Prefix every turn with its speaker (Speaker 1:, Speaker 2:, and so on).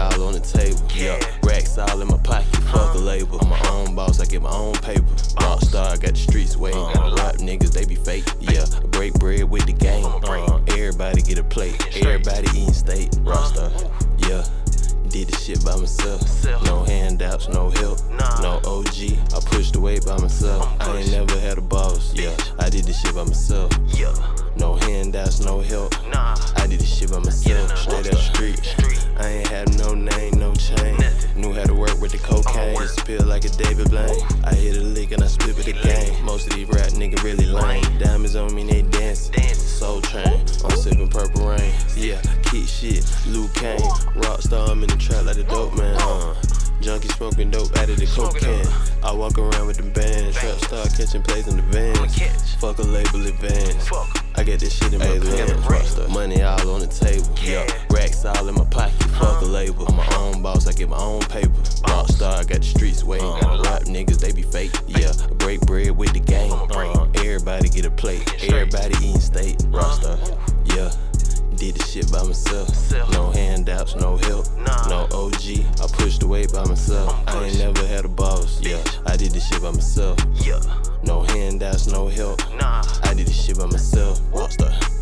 Speaker 1: all on the table. Yeah, racks all in my pocket. Fuck a label. I'm my own boss, I get my own paper. Rockstar, I got the streets waiting. Rap niggas, they be fake. Yeah, I break bread with the game. Everybody get a plate. Everybody eating steak. Rockstar, yeah. Did the shit by myself. No handouts, no help, no OG. I pushed the weight by myself. I ain't never had a boss. Yeah, I did this shit by myself. No handouts, no help. I did this shit by myself. Straight up the street. I ain't had no name, no chain. Knew how to work with the cocaine. Disappear like a David Blaine. I hit a lick and I split with the game. Most of these rap niggas really lame. Diamonds on me, they dancing. Soul Train, I'm sipping Purple Rain. Yeah, keep shit, Luke Kane. Rockstar, I'm in the trap like the dope man. Junkie smoking dope out of the cocaine. I walk around with the band. Trap star catching plays in the vans. Fuck a label advance. I get this shit in my pants. Money all on the table. Yeah, racks all in my pocket. Fuck a label. I'm my own boss, I get my own paper. Rockstar, I got the streets waiting. Rap niggas, they be fake. Yeah, I break bread with the game. Everybody get a plate. Everybody eating steak. Rockstar, yeah. Did the shit by myself. No handouts, no help, no OG. I pushed the weight by myself. I ain't never had a boss. Yeah, I did this shit by myself. No handouts, no help. I did this shit by myself. Rockstar.